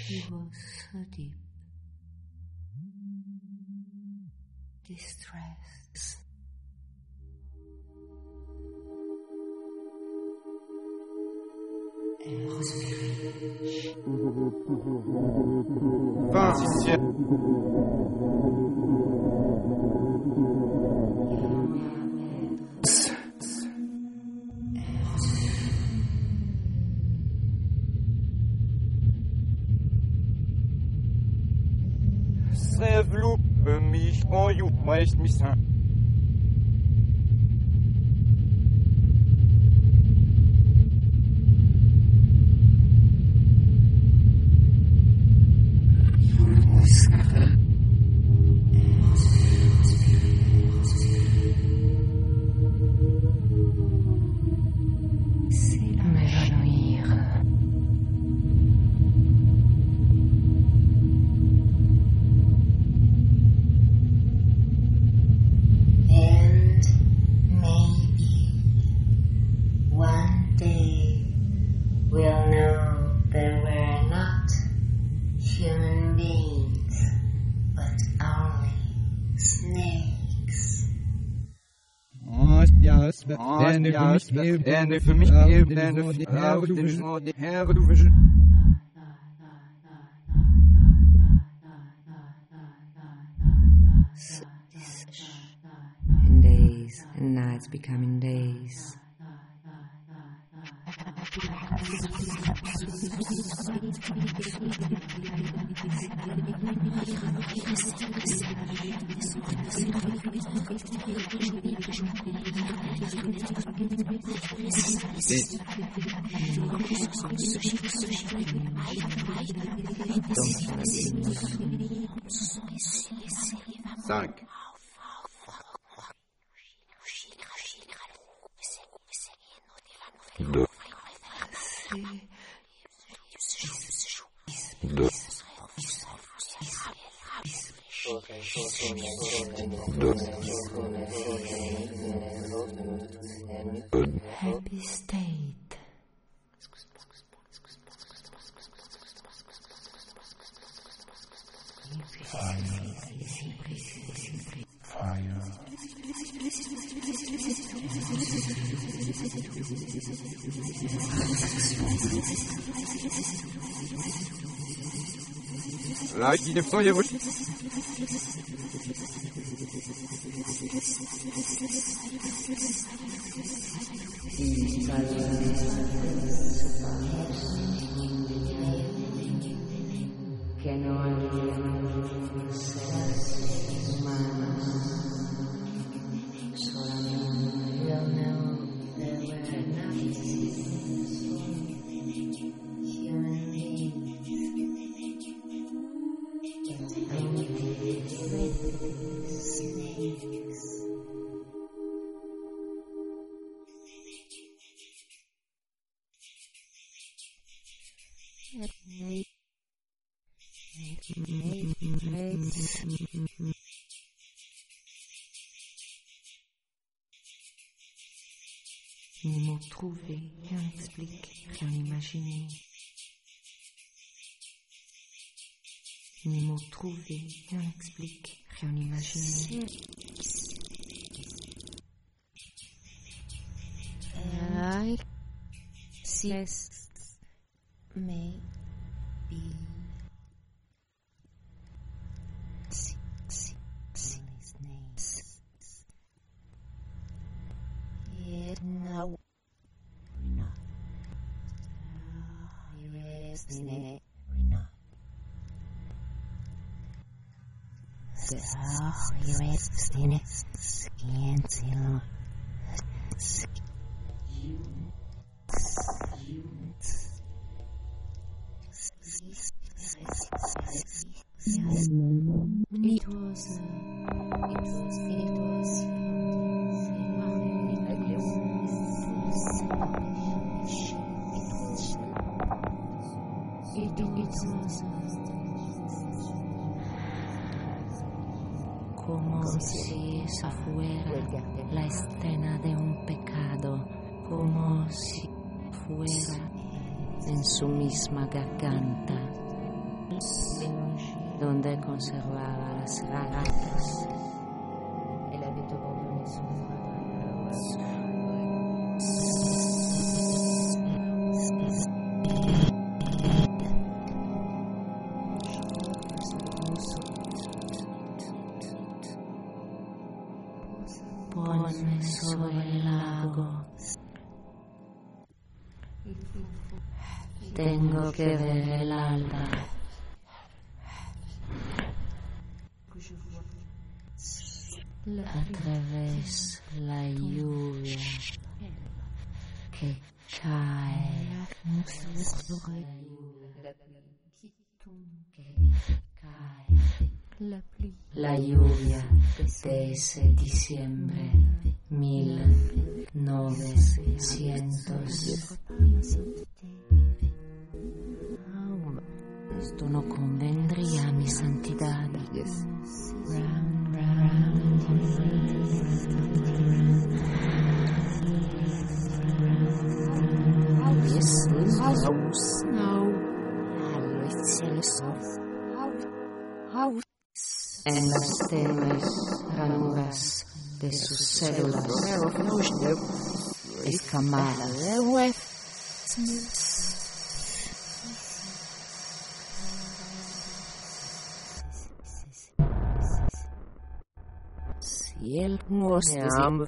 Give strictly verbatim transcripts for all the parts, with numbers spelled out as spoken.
She was so deep, distressed. Vingt-sixième. Sevlu mich oju meist misan. En de für mich eben eine Frage, die Herr, du wirst. And days and nights becoming days. Cinq. Deux. Deux. Deux. Happy state. Fire. Like the fire. Que no había seres humanos, solamente yo no there were nothing human beings, only snakes. Ni mots trouvés, rien n'explique, rien imaginé. Ni mots trouvés, rien n'explique, rien imaginé. I see may be now. No. Yes, no. So, you rest in it. Skin till. It was, uh, it was, it was. Como si esa fuera la escena de un pecado, como si fuera en su misma garganta donde conservaba las ragatas. Elle avait abandonné son Ponme sobre el lago. Tengo que ver el alba. A través la lluvia que cae. La lluvia de ese diciembre mil novecientos. Esto no convendría a mi santidad. En las tenues ranuras de sus células escamadas. Si el muerto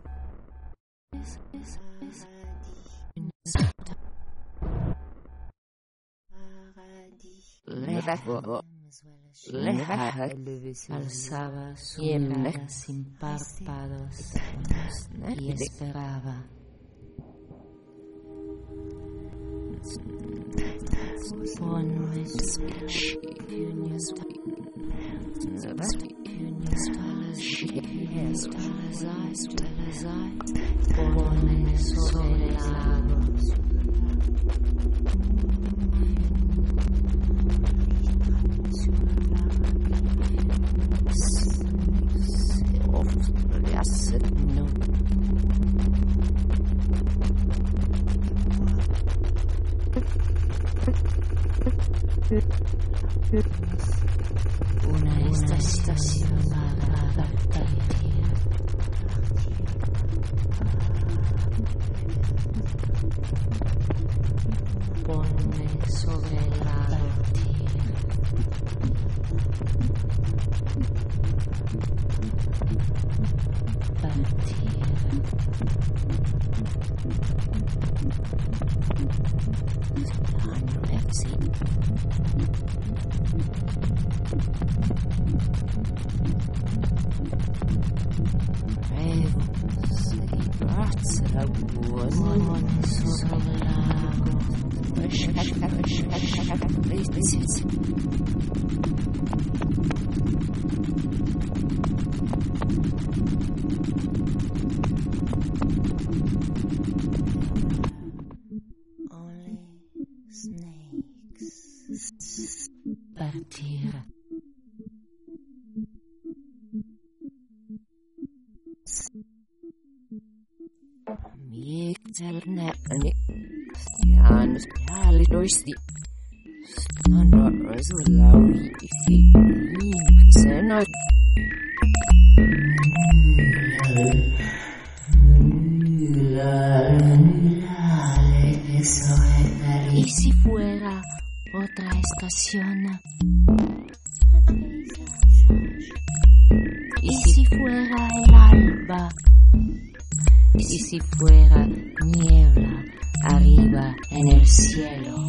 alzaba su mirada sin párpados y esperaba. Ponme Ponme sobre el lago. No. Una estación para partir. Ponme sobre el lago. Partir. Partir. Janus Palidosti Stano Rosulawi Ifi Sena ¿Y si fuera otra estación? ¿Y si fuera el alba? ¿Y si fuera niebla arriba en el cielo?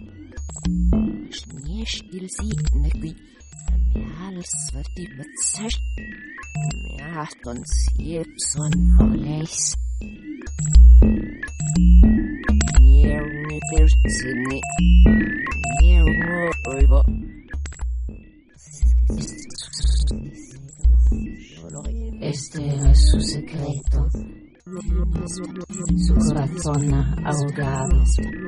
Este era su secreto, su corazón ahogado,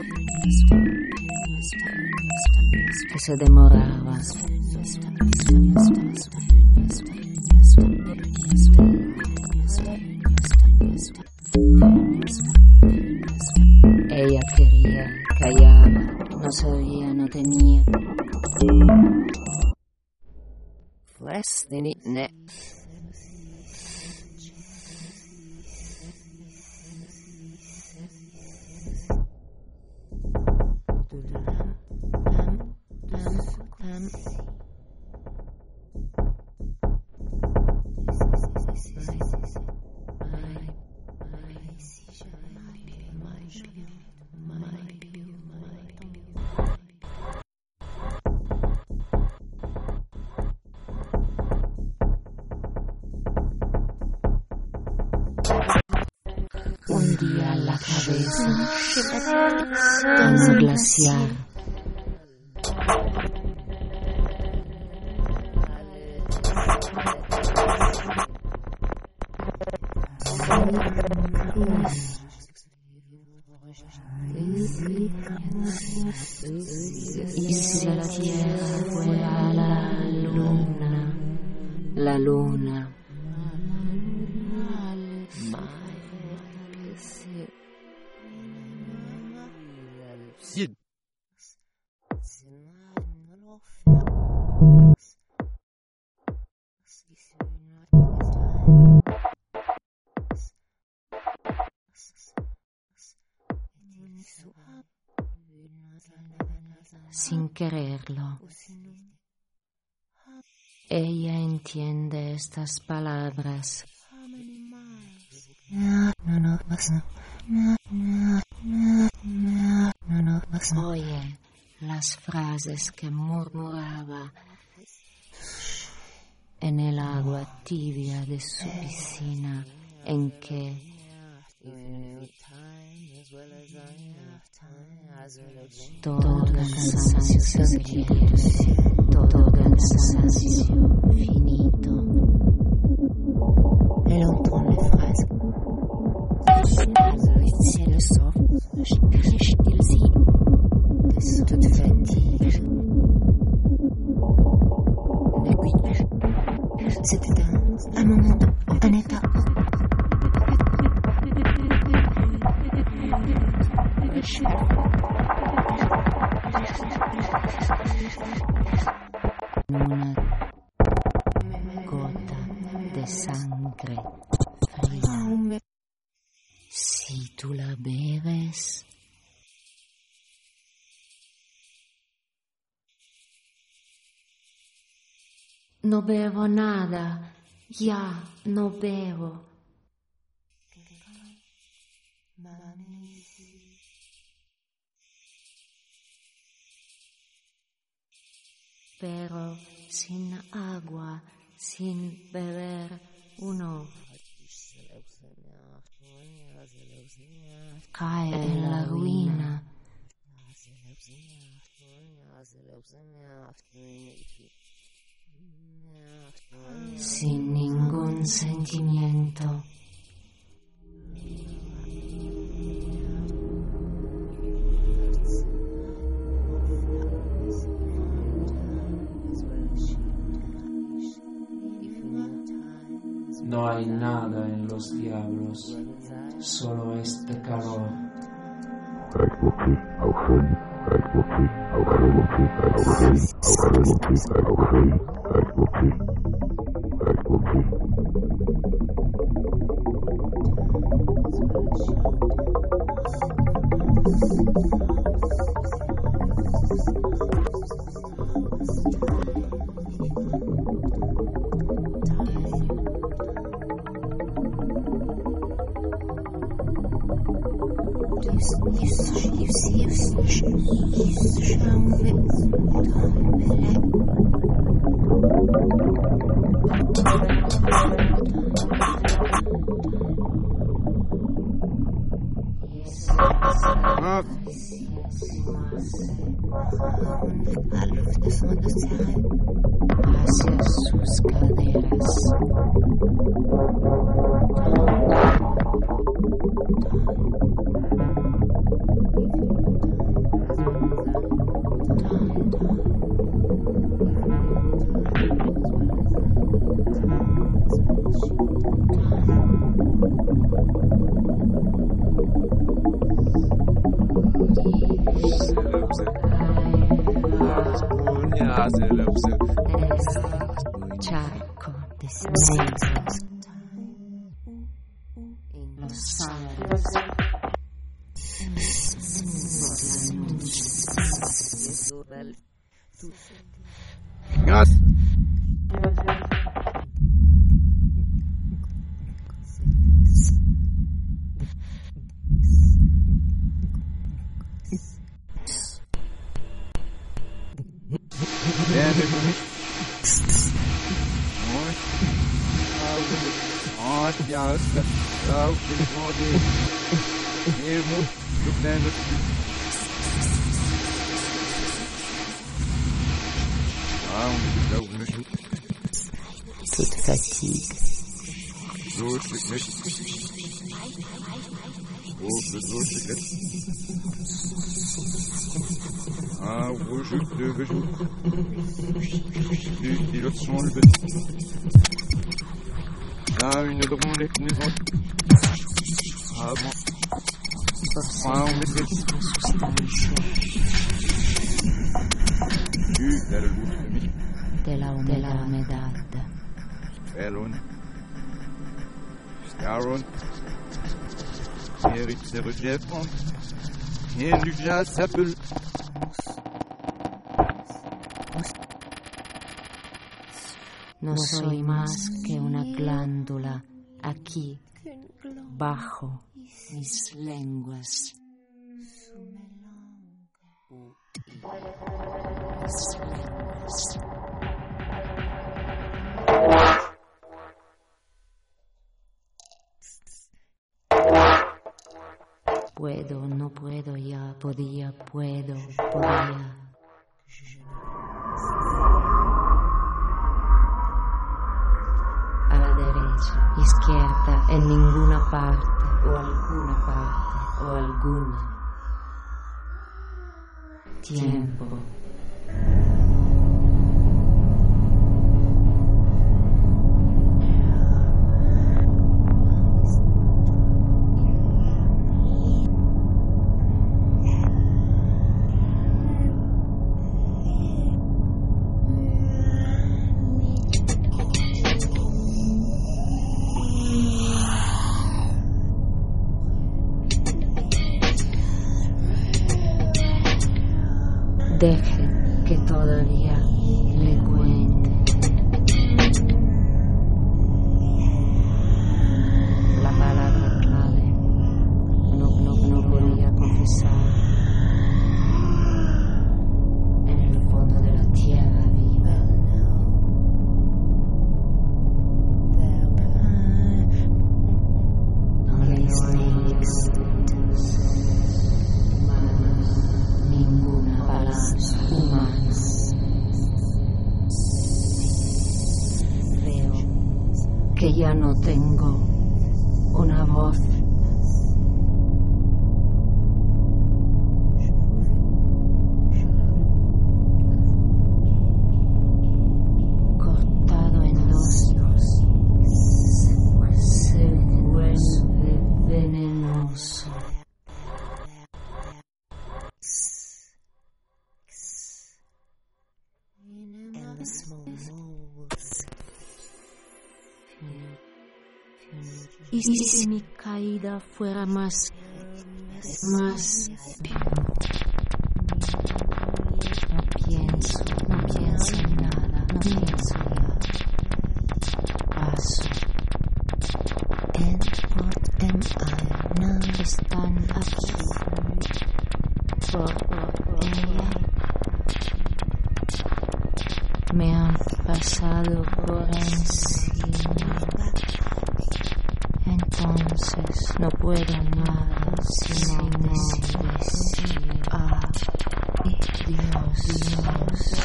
que se demoraba. Ella quería, callaba, no sabía ella no tenía. Flestini ne. Hundía la cabeza en el glaciar. Y si la tierra fuera la luna, la luna. Sid. Sin quererlo, ella entiende estas palabras. Oye las frases que murmuraba en el agua tibia de su piscina, en que todo el cansancio se pierde, todo el cansancio finito. Elle entend les phrases. Si elle sort, cache-t-il si de toute fatigue. Mais oui, c'était un, un moment, un état. Una gota de sangre fría. Si tú la bebes, no bebo nada, ya no bebo. Pero sin agua, sin beber, uno cae en la ruina. Sin ningún sentimiento. No hay nada en los diablos, solo este calor. Hacia sus caderas. Ja, c'est là où c'est. Charco de cemento. Los árboles. Gas. Wer will für mich? Und ja, ist das auch die Worte. Hier muss du deine Toute fatigue. So ist nicht. Oh, so ist nicht. Ah, wo je le jour. Die leçons le Là, une drôle et une autre. Ah bon. Ah, on met des Tu, la luz de mí. De la humedad. Elon. Staron. Eric Sergefon. Et du jazz s'appelle. No soy más que una glándula aquí, bajo mis lenguas. Mis lenguas. Puedo, no puedo ya, podía, puedo, podía. Izquierda, en ninguna parte, o alguna parte, o alguna. Tiempo. Deje que todavía le cuente. La palabra clave no, no, no podía confesar. En el fondo de la tierra viva. Donde no hay ninguna palabra humana. Veo que ya no tengo una voz. Cortado en dos, se vuelve venenoso. Y si mi caída fuera más, más, no pienso, no pienso en nada, no pienso ya. Paso. En por dem al, están aquí. Por ella. Me han pasado por encima. Entonces no puedo nada sino decir a Dios, Dios.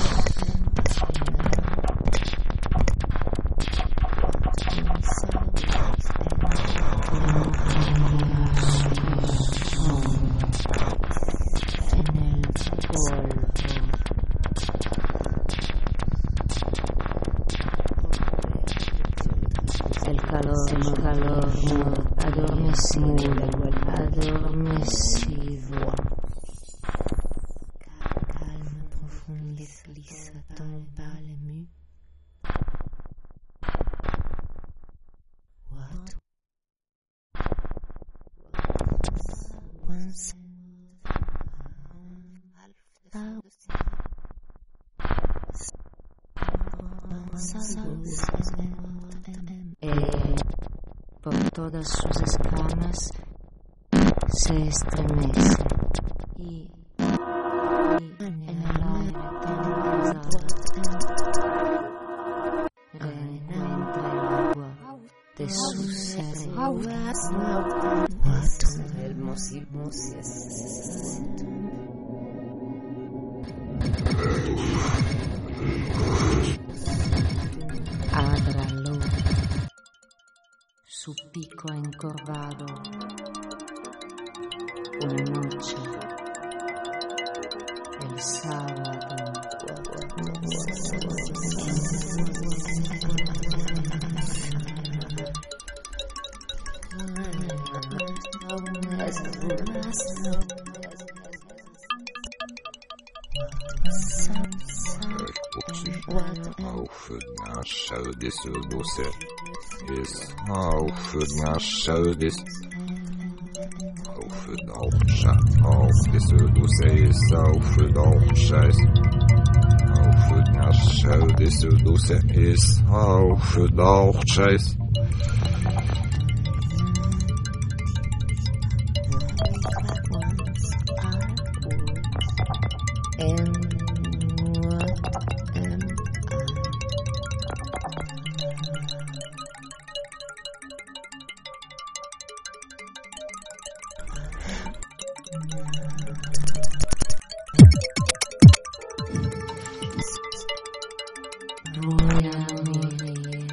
El calor, el calor, adormecido, adormecido. les glissa ton pas l'ému. What? Once eh, por todas sus escamas se estremece y, y en el aire reencuentra el agua de su cerebro. Ábralo, su pico encorvado. Una noche, el sábado. Auffüllnarschaudesudose is auffüllnarschaudis auffüllnarscha aufdesudose is auffüllnarschaus auffüllnarschaudesudose is auffüllnarschaus. Voy a morir.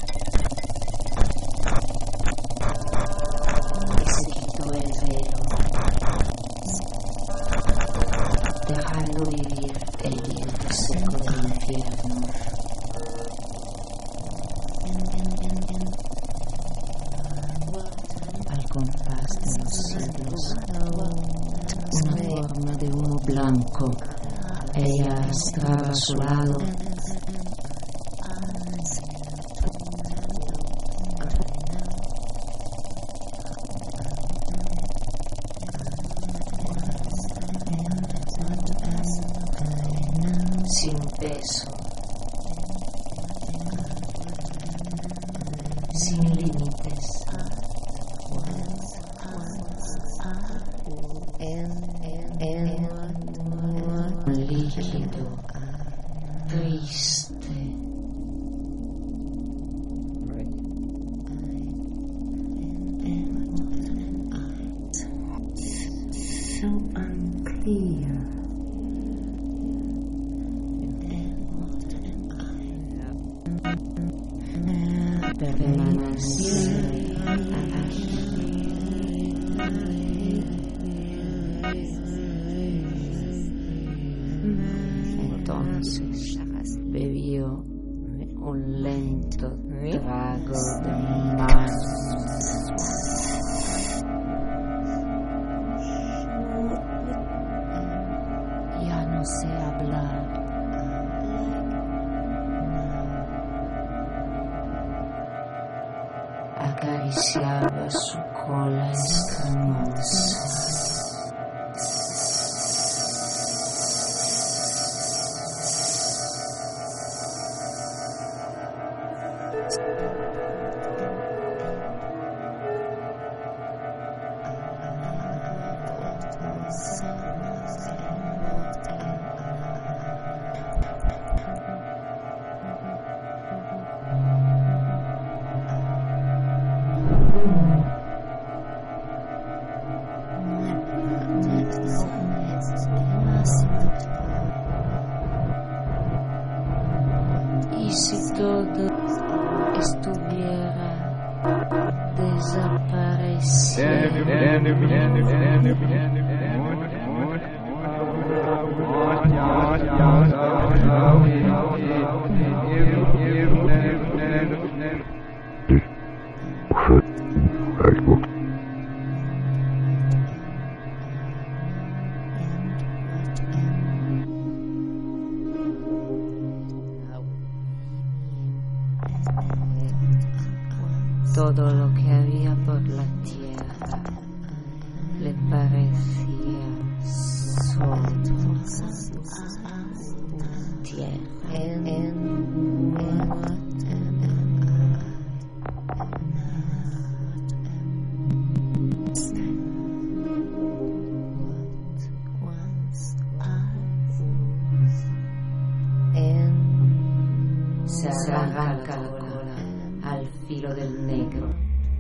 Y se quitó el velo, dejando vivir el viento seco del infierno. Al compás de los siglos, una forma de humo blanco, ella arrastraba a su lado. Sin peso, sin límites, líquido, triste. So unclear. Permanecer aquí. Entonces bebió un lento trago de mar. Ya no sé hablar. Acariciaba su cola escamosa. Y si todo estuviera desapareciendo. Todo lo que había por la tierra le parecía solo tierra. Se arranca la cola al filo del negro.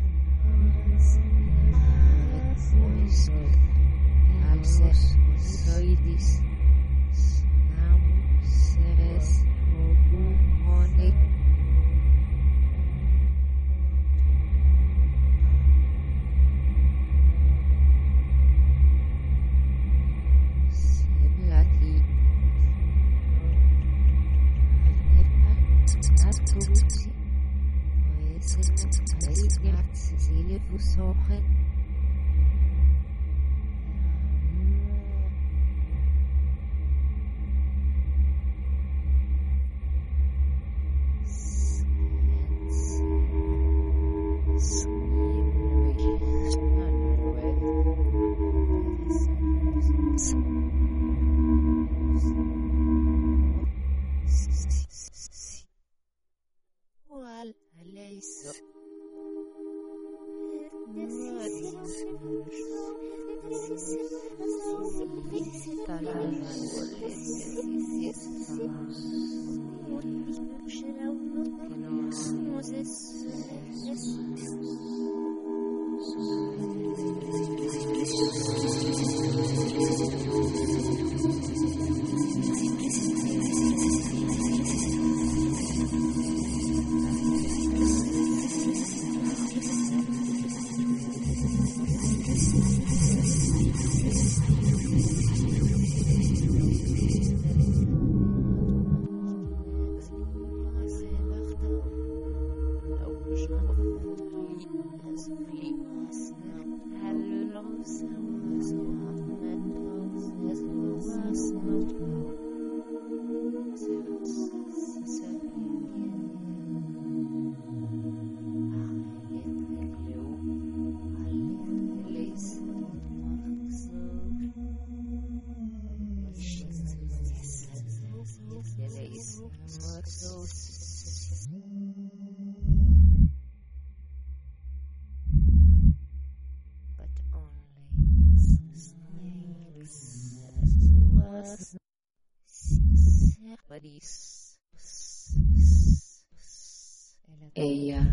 Ella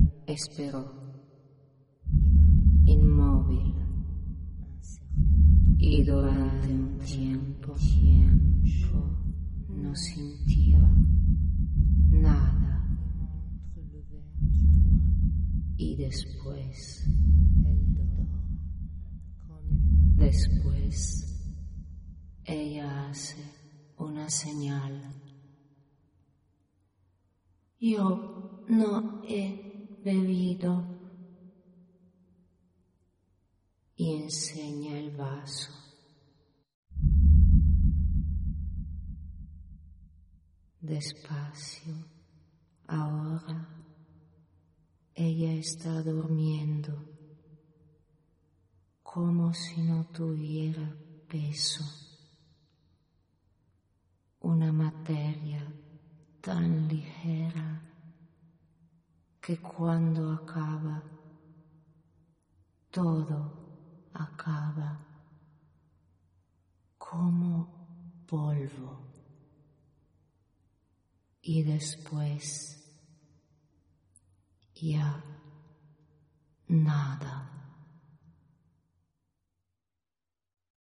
esperó, inmóvil, y durante un tiempo, tiempo no sintió nada. Y después, después, ella hace una señal. Yo no he bebido. Y enseña el vaso. Despacio, ahora ella está durmiendo, como si no tuviera peso. Una materia tan ligera que cuando acaba, todo acaba como polvo. Y después ya nada.